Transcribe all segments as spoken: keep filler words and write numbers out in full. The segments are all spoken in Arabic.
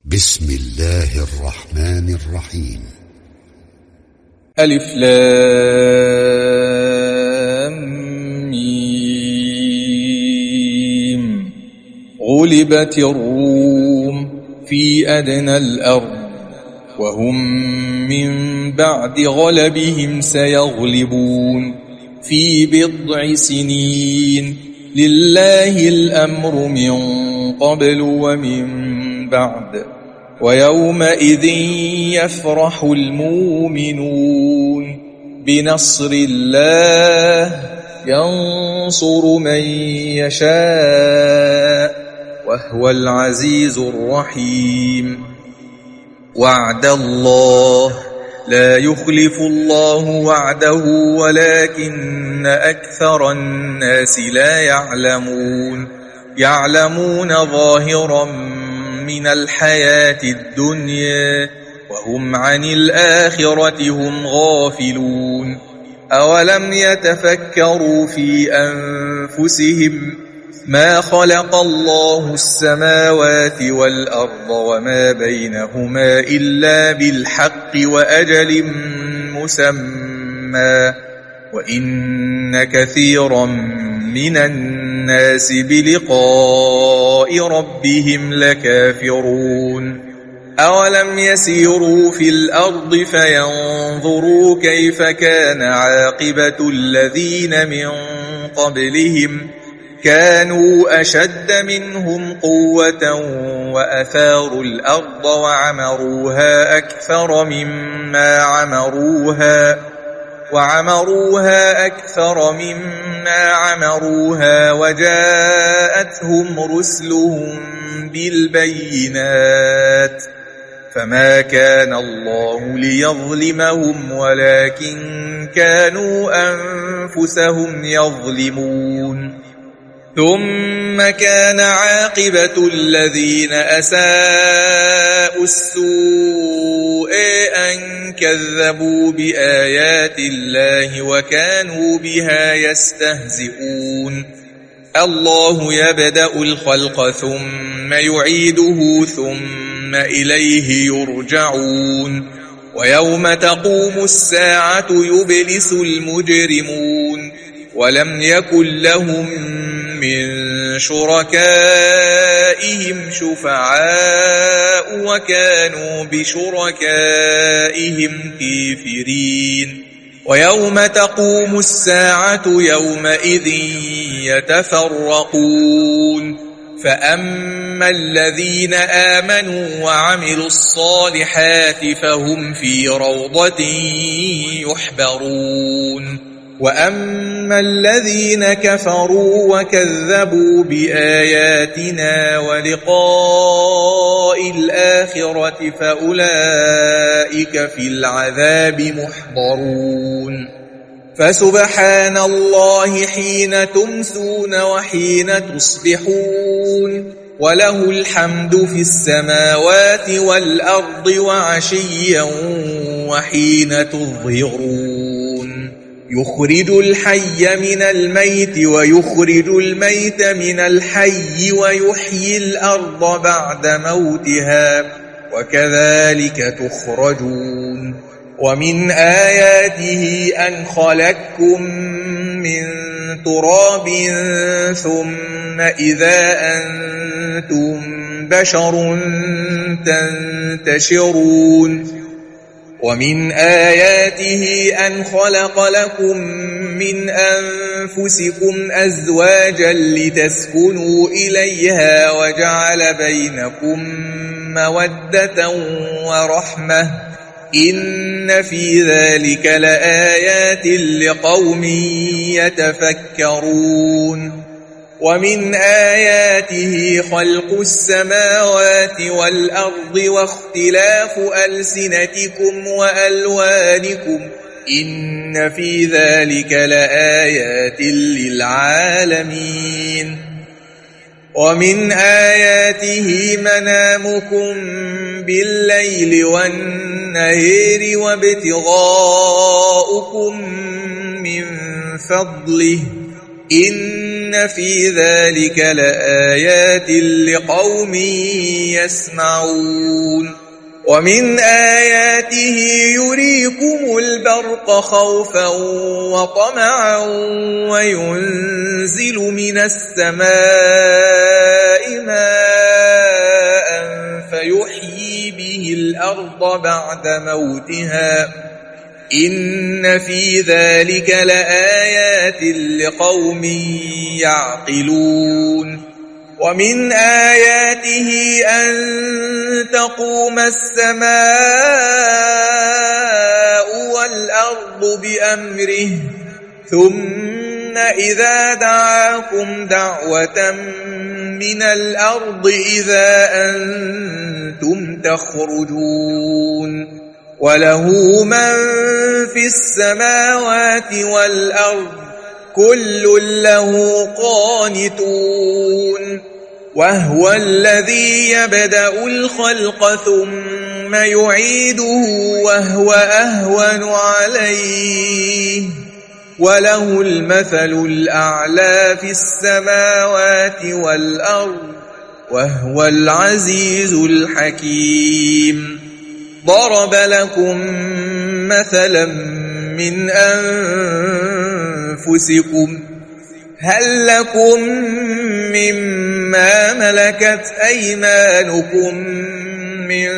بسم الله الرحمن الرحيم. ألف لام ميم. غلبت الروم في أدنى الأرض وهم من بعد غلبهم سيغلبون في بضع سنين. لله الأمر من قبل ومن بعد ويومئذ يفرح المؤمنون بنصر الله ينصر من يشاء وهو العزيز الرحيم. وعد الله لا يخلف الله وعده ولكن أكثر الناس لا يعلمون. يعلمون ظاهرا من الحياة الدنيا وهم عن الآخرة هم غافلون. أولم يتفكروا في أنفسهم ما خلق الله السماوات والأرض وما بينهما إلا بالحق وأجل مسمى وإن كثيرا من الناس بلقاء ربهم لكافرون. أولم يسيروا في الأرض فينظروا كيف كان عاقبة الذين من قبلهم كانوا أشد منهم قوة وأثاروا الأرض وعمروها أكثر مما عمروها وعمروها أكثر مما عمروها وجاءتهم رسلهم بالبينات فما كان الله ليظلمهم ولكن كانوا أنفسهم يظلمون. ثم كان عاقبة الذين أساءوا السوء أن كذبوا بآيات الله وكانوا بها يستهزئون. الله يبدأ الخلق ثم يعيده ثم إليه يرجعون. ويوم تقوم الساعة يبلس المجرمون ولم يكن لهم من شركائهم شفعاء وكانوا بشركائهم كافرين. ويوم تقوم الساعة يومئذ يتفرقون فأما الذين آمنوا وعملوا الصالحات فهم في روضة يحبرون. وأما الذين كفروا وكذبوا بآياتنا ولقاء الآخرة فأولئك في العذاب محضرون. فسبحان الله حين تمسون وحين تصبحون وله الحمد في السماوات والأرض وعشيا وحين تظهرون. يخرج الحي من الميت ويخرج الميت من الحي ويحيي الأرض بعد موتها وكذلك تخرجون. ومن آياته أن خلقكم من تراب ثم إذا أنتم بشر تنتشرون. ومن آياته أن خلق لكم من أنفسكم أزواجا لتسكنوا إليها وجعل بينكم مودة ورحمة إن في ذلك لآيات لقوم يتفكرون. ومن آياته خلق السماوات والأرض واختلاف ألسنتكم وألوانكم إن في ذلك لآيات للعالمين. ومن آياته منامكم بالليل والنهار وابتغاؤكم من فضله إن في ذلك لآيات لقوم يسمعون ومن آياته يريكم البرق خوفا وطمعا وينزل من السماء ماء فيحيي به الأرض بعد موتها إن في ذلك لآيات لقوم يعقلون ومن آياته أن تقوم السماء والأرض بأمره ثم إذا دعاكم دعوة من الأرض إذا أنتم تخرجون وله من في السماوات والأرض كل له قانتون وهو الذي يبدأ الخلق ثم يعيده وهو أهون عليه وله المثل الأعلى في السماوات والأرض وهو العزيز الحكيم ضرب لكم مثلا من أنفسكم هل لكم مما ملكت أيمانكم من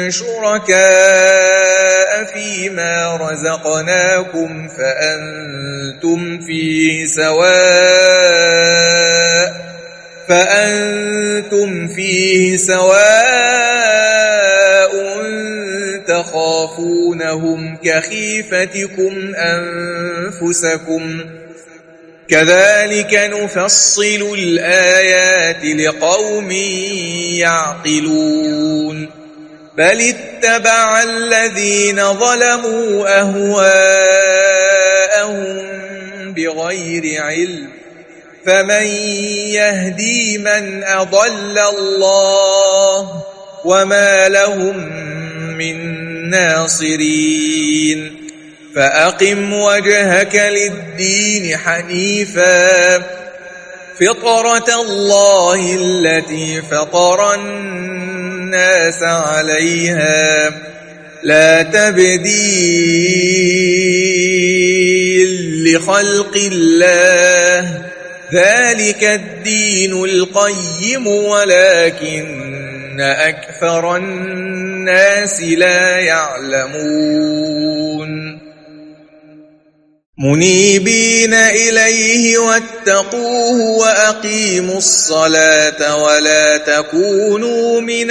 شركاء فيما رزقناكم فأنتم فيه سواء فأنتم فيه سواء تخافونهم كخيفتكم أنفسكم كذلك نفصل الآيات لقوم يعقلون بل اتبع الذين ظلموا أهواءهم بغير علم فمن يهدي من أضل الله وما لهم من ناصرين فأقم وجهك للدين حنيفا فطرة الله التي فطر الناس عليها لا تبديل لخلق الله ذلك الدين القيم ولكن أكثر الناس لا يعلمون منيبين إليه واتقوه وأقيموا الصلاة ولا تكونوا من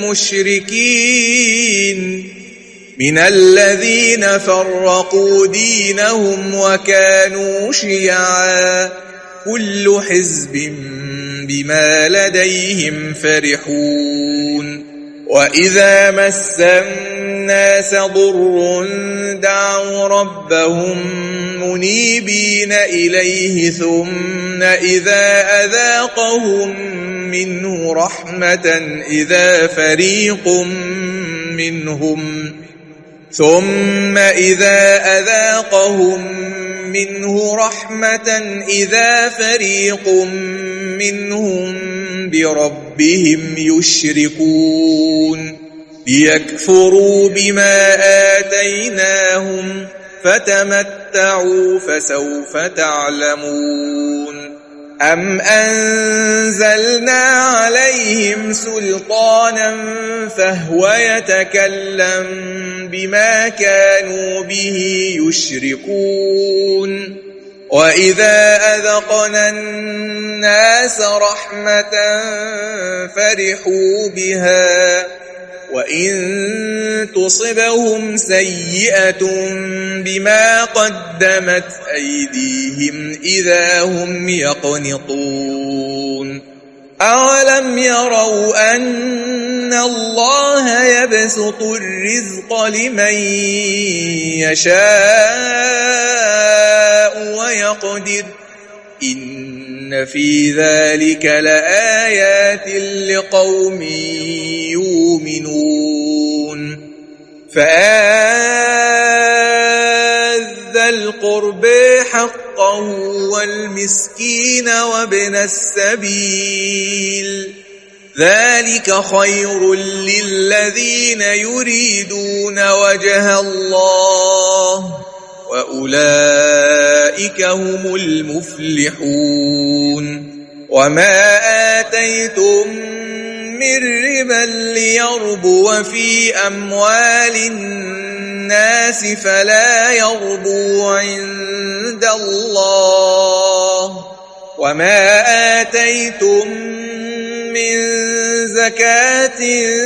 المشركين من الذين فرقوا دينهم وكانوا شيعا كل حزب بما لديهم فرحون وإذا مس الناس ضر دعوا ربهم منيبين إليه ثم إذا أذاقهم منه رحمة إذا فريق منهم ثم إذا أذاقهم منه رحمة إذا فريق منهم بربهم يشركون ليكفروا بما آتيناهم فتمتعوا فسوف تعلمون أم أنزلنا عليهم سلطانا فهو يتكلم بما كانوا به يشركون وإذا أذقنا الناس رحمة فرحوا بها وإن تصبهم سيئة بما قدمت أيديهم إذا هم يقنطون أولم يروا أن الله يبسط الرزق لمن يشاء ويقدر إن في ذلك لآيات لقوم يؤمنون فآت ذا القرب حقه والمسكين وابن السبيل ذلك خير للذين يريدون وجه الله وأولئك هم المفلحون وما آتيتم من ربا ليربو في أموال الناس فلا يربو عند الله وما آتيتم من زكاة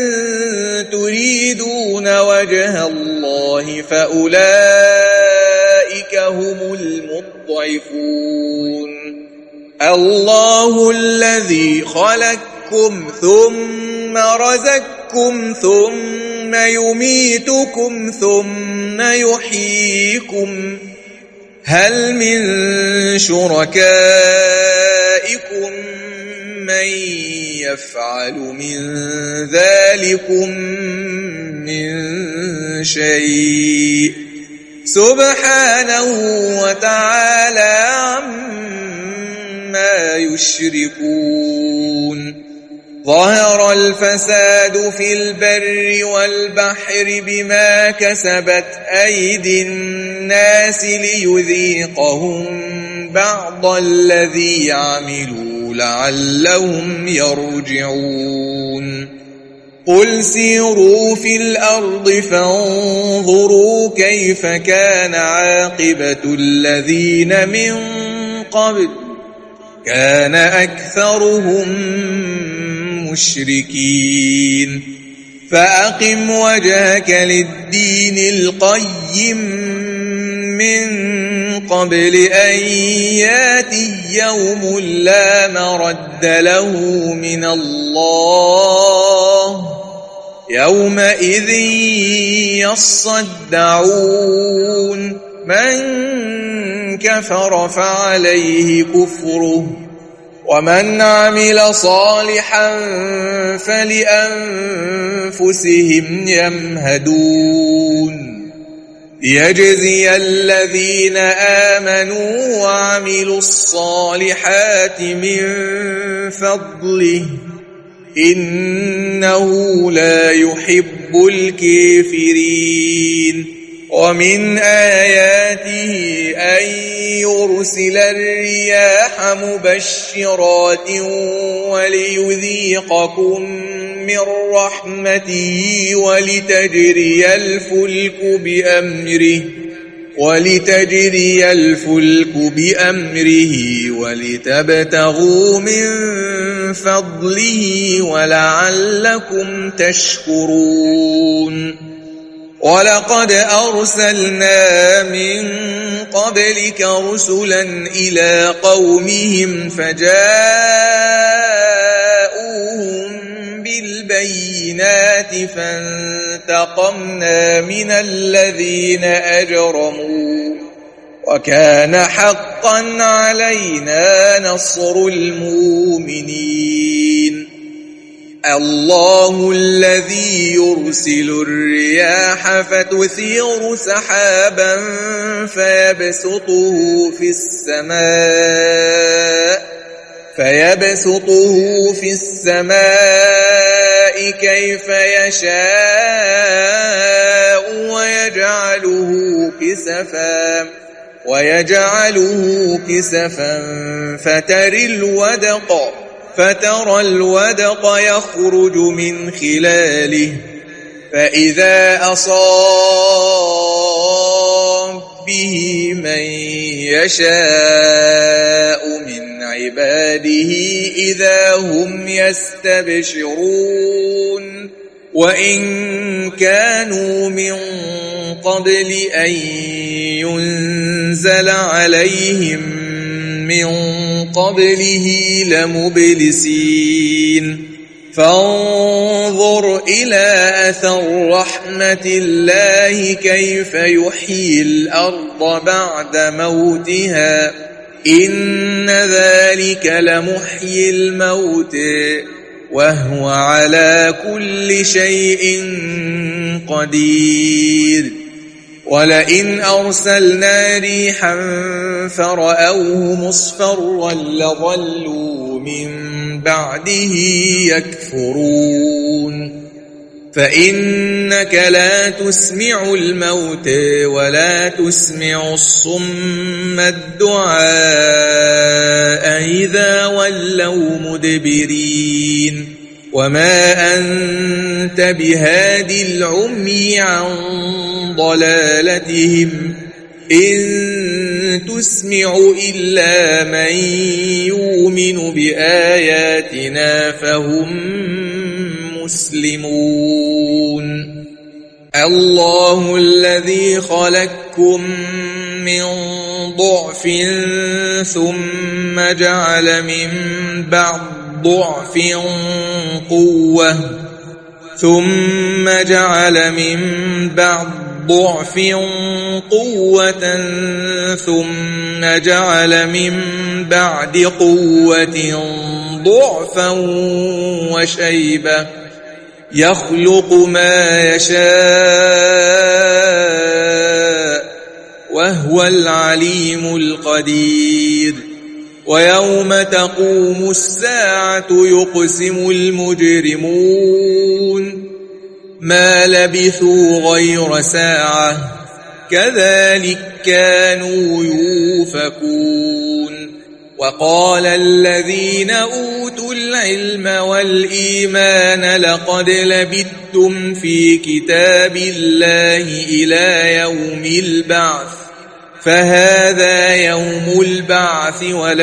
تريدون وجه الله فأولئك هم المضعفون الله الذي خلقكم ثم رزقكم ثم يميتكم ثم يحييكم هل من شركائكم من يفعل من ذلكم من شيء سبحانه وتعالى عما يشركون ظهر الفساد في البر والبحر بما كسبت أيدي الناس ليذيقهم بعض الذي عملوا لعلهم يرجعون قل سيروا في الأرض فانظروا كيف كان عاقبة الذين من قبل كان أكثرهم مشركين فأقم وجهك للدين القيم من قبل أن ياتي يوم لا مرد له من الله يومئذ يصدعون من كفر فعليه كفره ومن عمل صالحا فلأنفسهم يمهدون ليجزي الذين آمنوا وعملوا الصالحات من فضله إنه لا يحب الكافرين ومن آياته أن يرسل الرياح مبشرات وليذيقكم من رحمته ولتجري الفلك بأمره ولتجري الفلك بأمره ولتبتغوا من فضله ولعلكم تشكرون ولقد أرسلنا من قبلك رسلا إلى قومهم فجاءوهم بالبينات فانتقمنا من الذين أجرموا وكان حقا علينا نصر المؤمنين الله الذي يرسل الرياح فتثير سحابا فيبسطه في السماء فيبسطه في السماء كيف يشاء ويجعله كسفا ويجعله كسفا فترى الودق فترى الودق يخرج من خلاله فإذا أصاب به من يشاء من عباده إذا هم يستبشرون وإن كانوا من قبل أن ينزل عليهم من قبله لمبلسين فانظر إلى أثر رحمة الله كيف يحيي الأرض بعد موتها إن ذلك لمحيي الموت وهو على كل شيء قدير ولئن أرسلنا ريحا فرأوه مصفرا لظلوا من بعده يكفرون فإنك لا تسمع الموتى ولا تسمع الصم الدعاء إذا ولوا مدبرين وما أنت بهاد العمي عن ضلالتهم إن تسمع إلا من يؤمن بآياتنا فهم مسلمون الله الذي خلقكم من ضعف ثم جعل من بعد ضعف قوة ثم جعل من بعد ضعف قوة ثم جعل من بعد قوة ضعفا وشيبة يخلق ما يشاء وهو العليم القدير ويوم تقوم الساعة يقسم المجرمون ما لبثوا غير ساعة كذلك كانوا يؤفكون وقال الذين أوتوا العلم والإيمان لقد لبثتم في كتاب الله إلى يوم البعث فهذا يوم البعث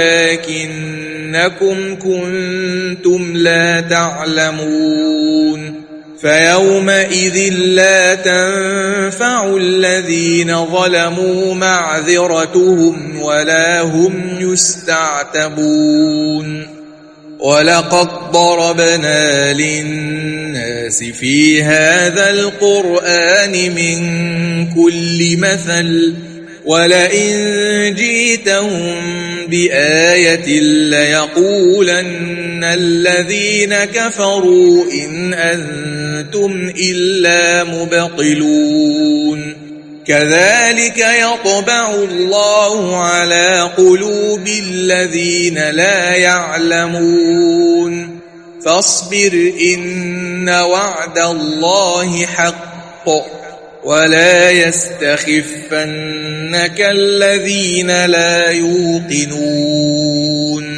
ولكنكم كنتم لا تعلمون فيومئذ لا تنفع الذين ظلموا معذرتهم ولا هم يستعتبون ولقد ضربنا للناس في هذا القرآن من كل مثل ولئن جئتهم بآية ليقولن الذين كفروا إن أنتم إلا مبطلون كذلك يطبع الله على قلوب الذين لا يعلمون فاصبر إن وعد الله حق ولا يستخفنك الذين لا يوقنون